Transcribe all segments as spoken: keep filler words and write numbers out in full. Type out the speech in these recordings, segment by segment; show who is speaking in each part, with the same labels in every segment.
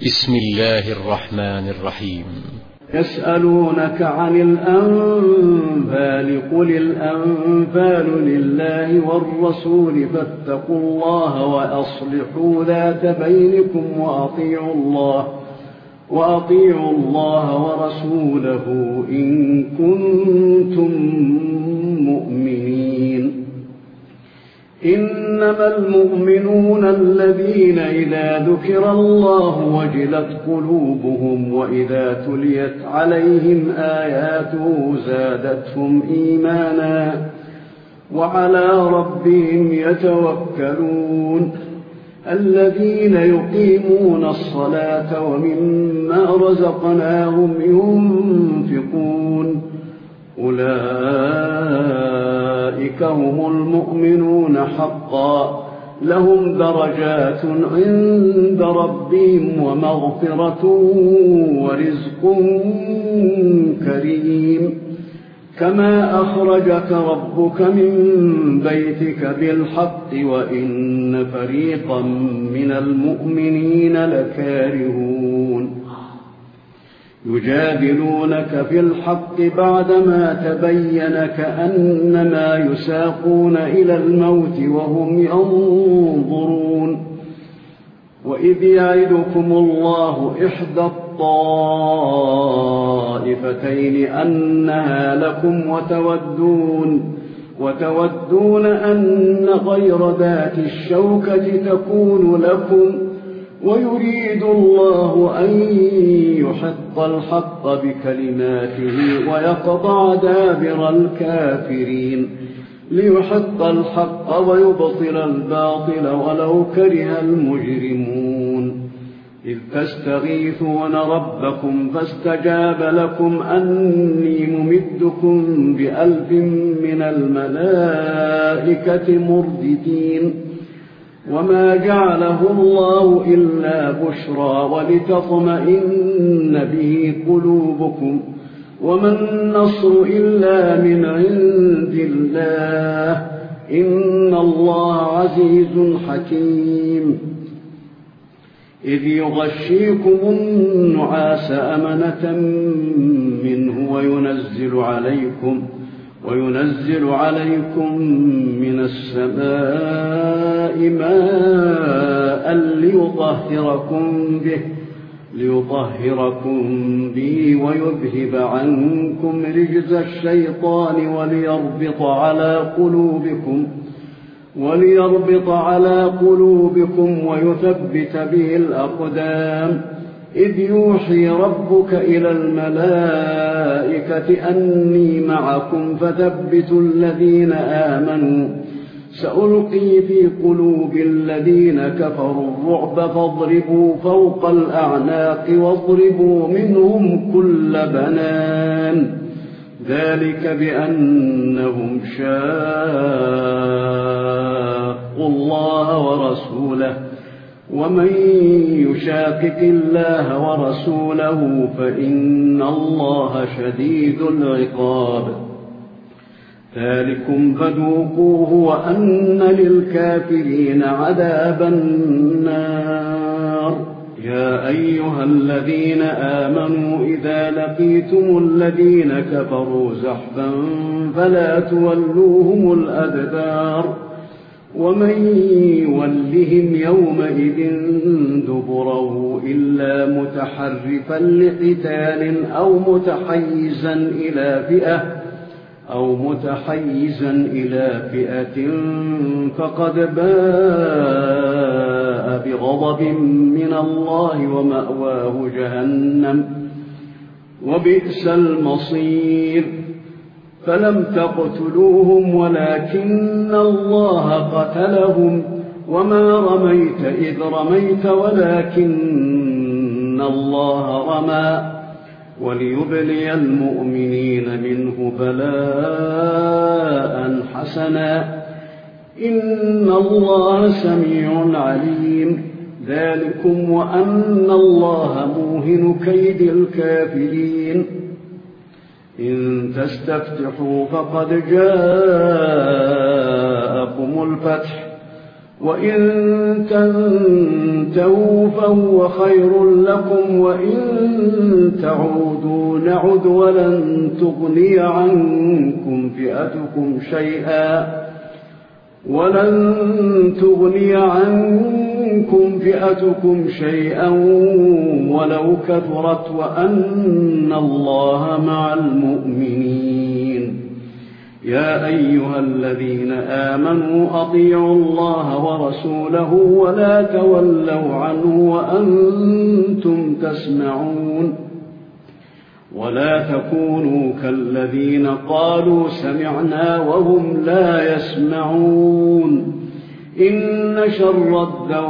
Speaker 1: بسم الله الرحمن الرحيم.
Speaker 2: يسألونك عن الأنفال قل الأنفال لله والرسول فاتقوا الله وأصلحوا ذات بينكم وأطيعوا الله وأطيعوا الله ورسوله إن كنتم مؤمنين. إنما المؤمنون الذين إذا ذكر الله وجلت قلوبهم وإذا تليت عليهم آياته زادتهم إيمانا وعلى ربهم يتوكلون. الذين يقيمون الصلاة ومما رزقناهم ينفقون أولئك هم المؤمنون حقا لهم درجات عند ربهم ومغفرة ورزق كريم. كما أخرجك ربك من بيتك بالحق وإن فريقا من المؤمنين لكارهون. يجادلونك في الحق بعدما تبين كأنما يساقون إلى الموت وهم ينظرون. وإذ يعدكم الله إحدى الطائفتين أنها لكم وتودون وتودون أن غير ذات الشوكة تكون لكم ويريد الله أن يحق الحق بكلماته ويقطع دابر الكافرين ليحق الحق ويبطل الباطل ولو كره المجرمون. إذ تستغيثون ربكم فاستجاب لكم أني ممدكم بألف من الملائكة مرددين. وما جعله الله إلا بشرى ولتطمئن به قلوبكم وما النصر إلا من عند الله إن الله عزيز حكيم. إذ يغشيكم النعاس أمنة منه وينزل عليكم وينزل عليكم من السماء ماء ليطهركم به ليطهركم به ويذهب عنكم رجز الشيطان وليربط على قلوبكم وليربط على قلوبكم ويثبت به الأقدام. إذ يوحي ربك إلى الملائكة أني معكم فثبتوا الذين آمنوا سألقي في قلوب الذين كفروا الرعب فاضربوا فوق الأعناق واضربوا منهم كل بنان. ذلك بأنهم شاقوا الله ورسوله ومن يشاقق الله ورسوله فإن الله شديد العقاب. ذلكم فذوقوه وأن للكافرين عذاب النار. يا أيها الذين آمنوا إذا لقيتم الذين كفروا زحفا فلا تولوهم الأدبار ومن يولهم يومئذ دبره إلا متحرفا لقتال أو متحيزا إلى فئة أو متحيزا إلى فئة فقد باء بغضب من الله ومأواه جهنم وبئس المصير. فلم تقتلوهم ولكن الله قتلهم وما رميت إذ رميت ولكن الله رمى وليبلي المؤمنين منه بلاء حسنا إن الله سميع عليم. ذلكم وأن الله موهن كيد الكافرين. إن تستفتحوا فقد جاءكم الفتح وإن تنتهوا فهو خير لكم وإن تعودوا نعد ولن تغني عنكم فئتكم شيئا ولن تغني عنكم فئتكم شيئا ولو كثرت وأن الله مع المؤمنين. يا أيها الذين آمنوا أطيعوا الله ورسوله ولا تولوا عنه وأنتم تسمعون ولا تكونوا كالذين قالوا سمعنا وهم لا يسمعون. إن شر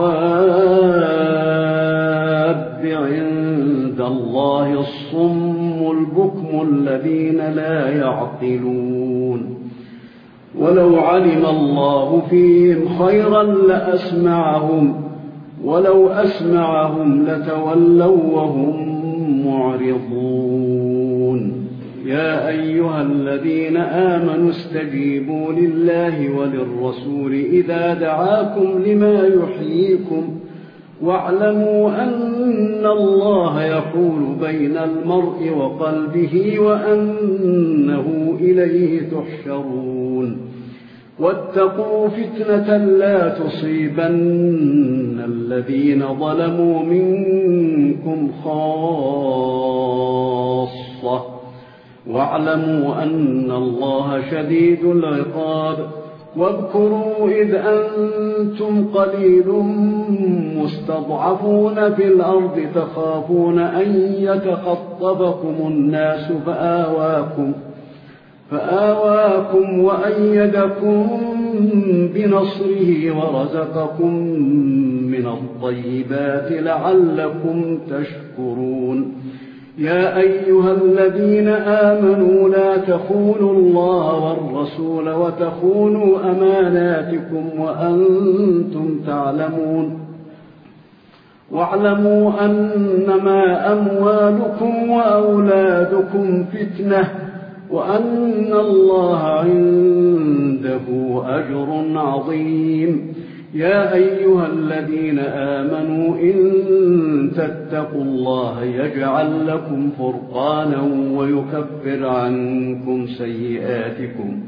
Speaker 2: الدواب عند الله الصم البكم الذين لا يعقلون. ولو علم الله فيهم خيرا لأسمعهم ولو أسمعهم لتولوا وهم معرضون. يا أيها الذين آمنوا استجيبوا لله وللرسول إذا دعاكم لما يحييكم واعلموا أن الله يحول بين المرء وقلبه وأنه إليه تحشرون. واتقوا فتنة لا تصيبن الذين ظلموا منكم خاصة واعلموا أن الله شديد العقاب. واذكروا إذ أنتم قليل مستضعفون في الأرض تخافون أن يتخطفكم الناس فآواكم فآواكم وأيدكم بنصره ورزقكم من الطيبات لعلكم تشكرون. يا أيها الذين آمنوا لا تخونوا الله والرسول وتخونوا أماناتكم وأنتم تعلمون. واعلموا أنما أموالكم وأولادكم فتنة وأن الله عنده أجر عظيم. يا أيها الذين آمنوا إن تتقوا الله يجعل لكم فرقانا ويكفر عنكم سيئاتكم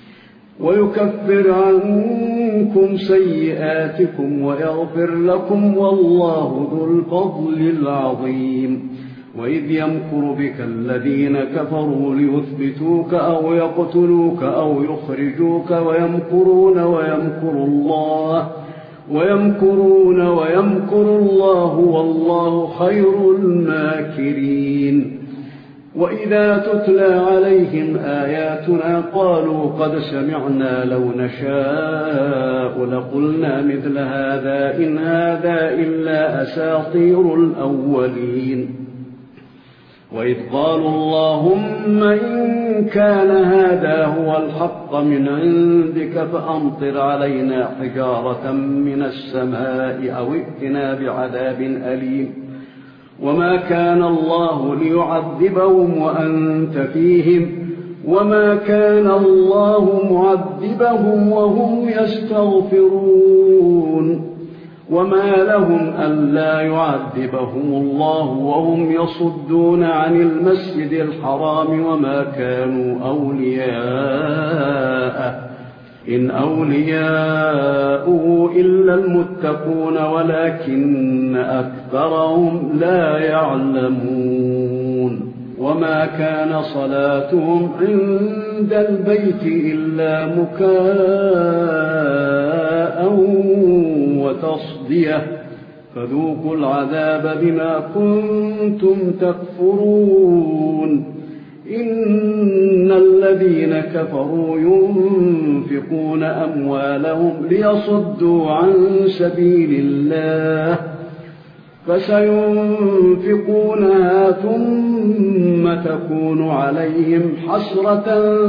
Speaker 2: ويكفر عنكم سيئاتكم ويغفر لكم والله ذو الفضل العظيم. وإذ يمكر بك الذين كفروا ليثبتوك أو يقتلوك أو يخرجوك ويمكرون ويمكر الله ويمكرون ويمكر الله والله خير الماكرين. وإذا تتلى عليهم آياتنا قالوا قد سمعنا لو نشاء لقلنا مثل هذا إن هذا إلا أساطير الأولين. وإذ قالوا اللهم إن كان هذا هو الحق من عندك فأمطر علينا حجارة من السماء أو ائتنا بعذاب أليم. وما كان الله ليعذبهم وأنت فيهم وما كان الله معذبهم وهم يستغفرون. وما لهم ألا يعذبهم الله وهم يصدون عن المسجد الحرام وما كانوا أولياءه إن أولياؤه إلا المتقون ولكن أكثرهم لا يعلمون. وما كان صلاتهم عند البيت إلا مكاء وتصدية فذوقوا العذاب بما كنتم تكفرون. إن الذين كفروا ينفقون أموالهم ليصدوا عن سبيل الله فسينفقونها ثم تكون عليهم حسرة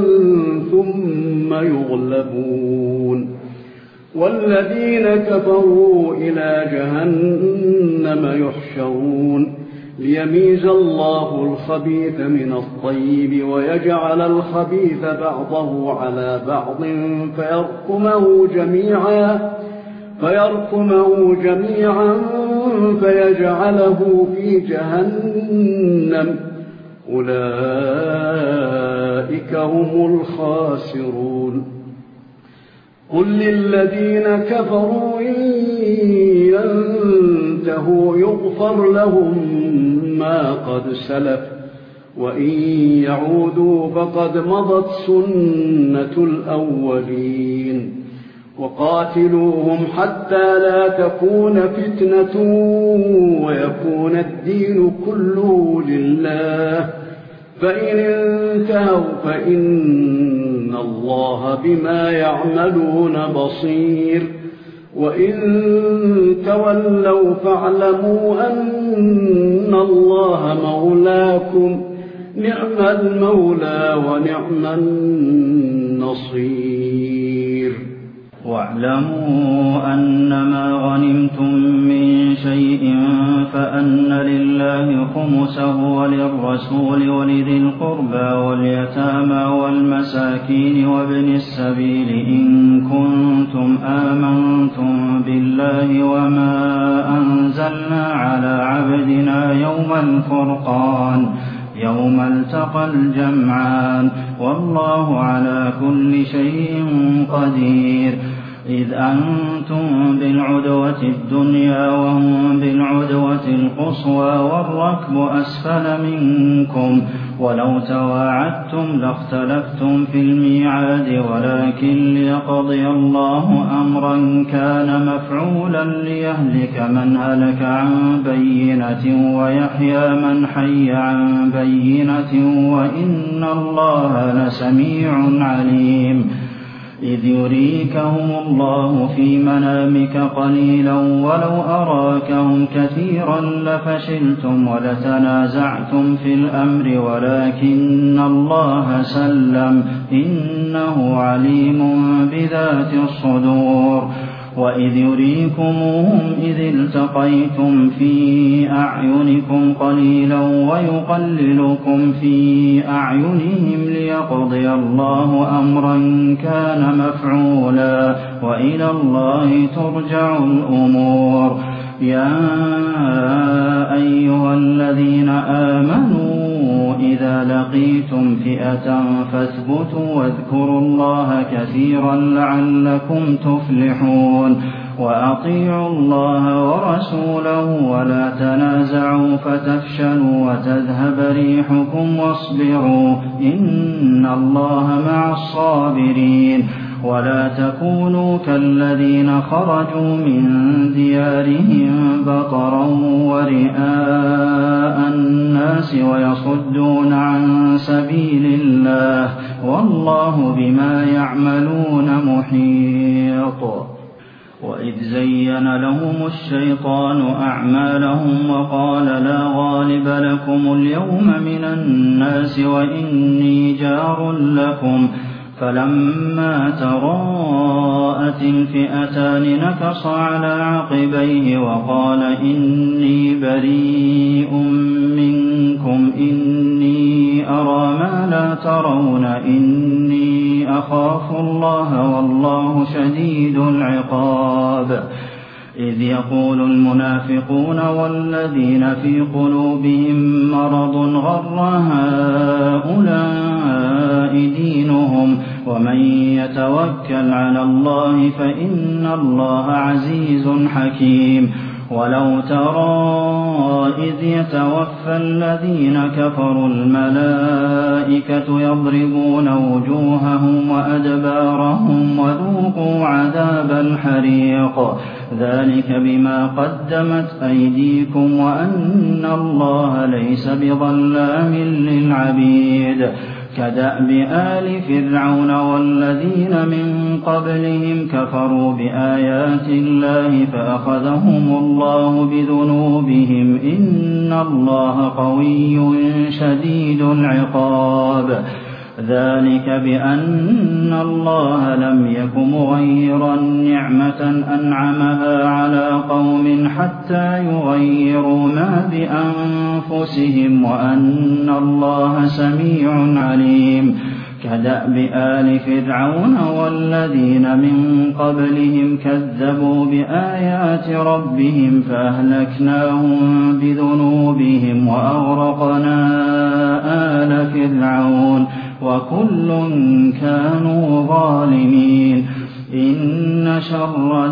Speaker 2: ثم يغلبون والذين كفروا إلى جهنم يحشرون ليميز الله الخبيث من الطيب ويجعل الخبيث بعضه على بعض فيركمه جميعا فيركمه جميعا فيجعله في جهنم أولئك هم الخاسرون قل للذين كفروا إن ينتهوا يغفر لهم ما قد سلف وإن يعودوا فقد مضت سنة الأولين وقاتلوهم حتى لا تكون فتنة ويكون الدين كله لله فإن انتهوا فإن الله بما يعملون بصير وإن تولوا فاعلموا أن الله مولاكم نعم المولى ونعم النصير
Speaker 3: واعلموا أنما غنمتم من شيء فأن لله خمسه وللرسول ولذي القربى واليتامى والمساكين وابن السبيل إن كنتم آمنتم بالله وما أنزلنا على عبدنا يوم الفرقان يوم التقى الجمعان والله على كل شيء قدير إذ أنتم بالعدوة الدنيا وهم بالعدوة القصوى والركب أسفل منكم ولو تواعدتم لاختلفتم في الميعاد ولكن ليقضي الله أمرا كان مفعولا ليهلك من هلك عن بينة ويحيى من حي عن بينة وإن الله لسميع عليم إذ يريكهم الله في منامك قليلا ولو أراكهم كثيرا لفشلتم ولتنازعتم في الأمر ولكن الله سلم إنه عليم بذات الصدور وإذ يريكمهم إذ التقيتم في أعينكم قليلا ويقللكم في أعينهم ليقضي الله أمرا كان مفعولا وإلى الله ترجع الأمور يا أيها الذين آمنوا إذا لقيتم فئة فاثبتوا واذكروا الله كثيرا لعلكم تفلحون وأطيعوا الله ورسوله ولا تنازعوا فتفشلوا وتذهب ريحكم واصبروا إن الله مع الصابرين ولا تكونوا كالذين خرجوا من ديارهم بطرا ورئاء الناس ويصدون عن سبيل الله والله بما يعملون محيط وإذ زين لهم الشيطان أعمالهم وقال لا غالب لكم اليوم من الناس وإني جار لكم فلما تراءت الفئتان نكص على عقبيه وقال إني بريء منكم إني أرى ما لا ترون إني أخاف الله والله شديد العقاب إذ يقول المنافقون والذين في قلوبهم مرض غر هؤلاء دينهم ومن يتوكل على الله فإن الله عزيز حكيم ولو ترى إذ يتوفى الذين كفروا الملائكة يضربون وجوههم وأدبارهم وذوقوا عذاب الحريق ذلك بما قدمت أيديكم وأن الله ليس بظلام للعبيد كدأب آل فرعون والذين من قبلهم كفروا بآيات الله فأخذهم الله بذنوبهم إن الله قوي شديد العقاب ذلك بأن الله لم يك مغيرا نعمة أنعمها على قوم حتى يغيروا ما بأنفسهم وأن الله سميع عليم كدأب آل فرعون والذين من قبلهم كذبوا بآيات ربهم فأهلكناهم بذنوبهم وأغرقنا آل فرعون وكل كانوا ظالمين إن شر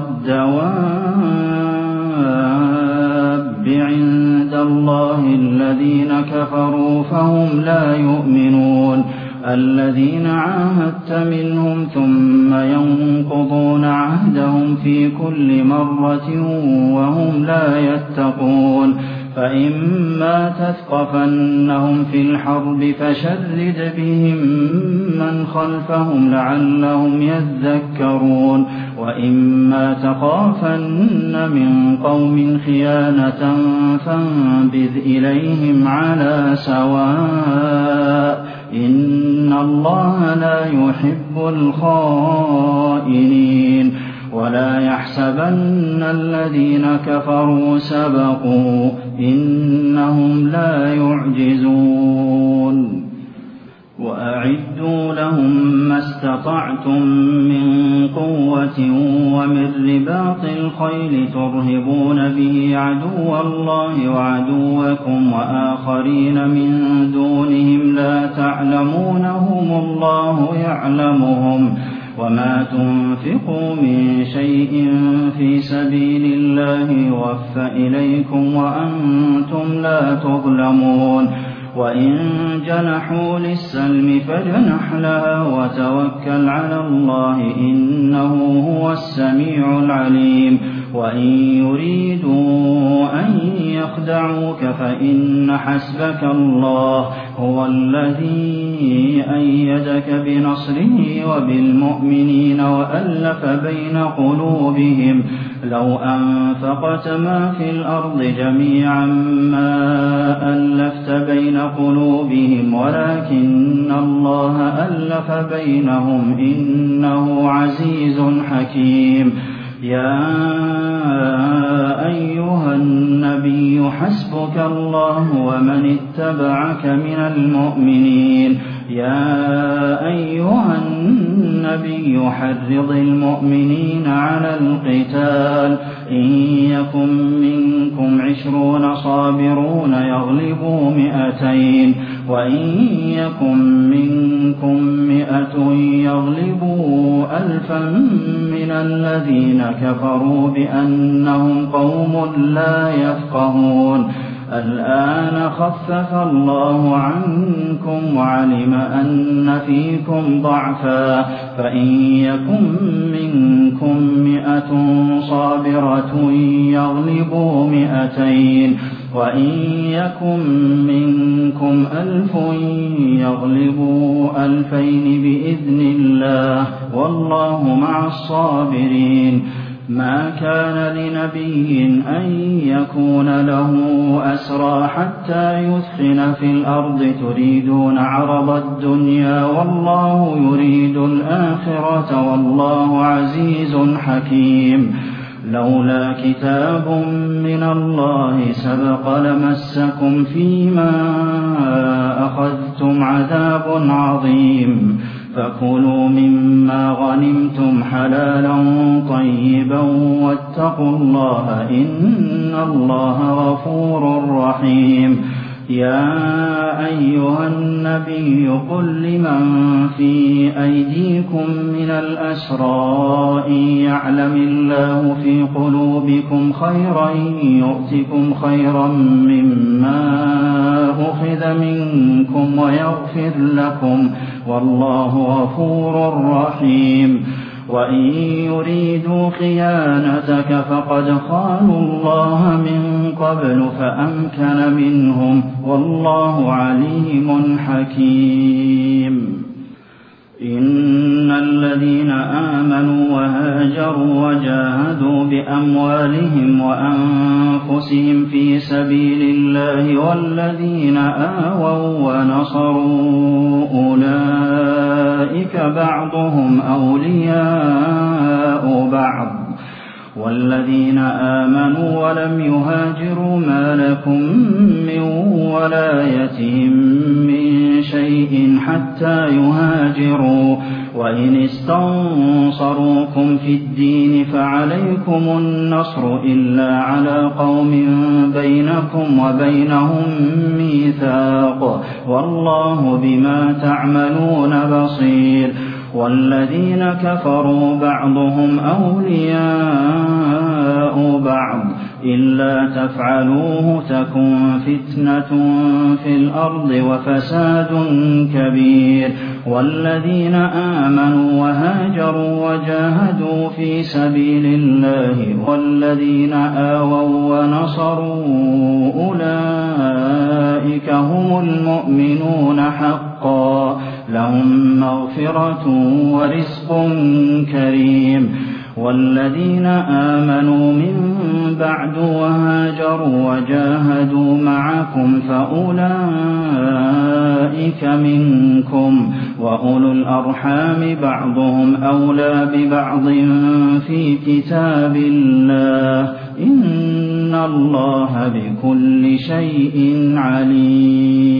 Speaker 3: الدواب عند الله الذين كفروا فهم لا يؤمنون الذين عاهدت منهم ثم ينقضون عهدهم في كل مرة وهم لا يتقون فإما تثقفنهم في الحرب فشرد بهم من خلفهم لعلهم يذكرون وإما تخافن من قوم خيانة فانبذ إليهم على سواء إن الله لا يحب الخائنين ولا يحسبن الذين كفروا سبقوا إنهم لا يعجزون وأعدوا لهم ما استطعتم من قوة ومن رباط الخيل ترهبون به عدو الله وعدوكم وآخرين من دونهم لا تعلمونهم الله يعلمهم وما تنفقوا من شيء في سبيل الله يوفى إليكم وأنتم لا تظلمون وإن جنحوا للسلم فاجنح لها وتوكل على الله إنه هو السميع العليم وإن يريدوا أن يخدعوك فإن حسبك الله هو الذي أيدك بنصره وبالمؤمنين وألف بين قلوبهم لو أنفقت ما في الأرض جميعا ما ألفت بين قلوبهم ولكن الله ألف بينهم إنه عزيز حكيم يا أيها النبي حسبك الله ومن اتبعك من المؤمنين يا أيها النبي حرض المؤمنين على القتال إن يكن منكم عشرون صابرون يغلبوا مئتين وإن يكن منكم مئة يغلبوا ألفا من الذين كفروا بأنهم قوم لا يفقهون الآن خفف الله عنكم وعلم أن فيكم ضعفا فإن يكن منكم مئة صابرة يغلبوا مئتين وإن يكن منكم ألف يغلبوا ألفين بإذن الله والله مع الصابرين ما كان لنبي أن يكون له أسرى حتى يثخن في الأرض تريدون عرض الدنيا والله يريد الآخرة والله عزيز حكيم لولا كتاب من الله سبق لمسكم فيما أخذتم عذاب عظيم فكلوا مما غنمتم حلالا طيبا واتقوا الله إن الله غفور رحيم يا أيها النبي قل لمن في أيديكم من الأسرى إن يعلم الله في قلوبكم خيرا يؤتكم خيرا مما أخذ منكم ويغفر لكم والله غفور رحيم وإن يريدوا خيانتك فقد خانوا الله من قبل فأمكن منهم والله عليم حكيم إن الذين آمنوا وهاجروا وجاهدوا بأموالهم وأنفسهم في سبيل الله والذين آووا ونصروا أولئك بعضهم أولياء بعض والذين آمنوا ولم يهاجروا ما لكم من ولايتهم من شيء حتى يهاجروا وإن استنصروكم في الدين فعليكم النصر إلا على قوم بينكم وبينهم ميثاق والله بما تعملون بصير والذين كفروا بعضهم أولياء بعض إلا تفعلوه تكن فتنة في الأرض وفساد كبير والذين آمنوا وهاجروا وجاهدوا في سبيل الله والذين آووا ونصروا أولئك هم المؤمنون حقا لهم مغفرة ورزق كريم والذين آمنوا من بعد وهاجروا وجاهدوا معكم فأولئك منكم وأولو الأرحام بعضهم أولى ببعض في كتاب الله إن الله بكل شيء عليم.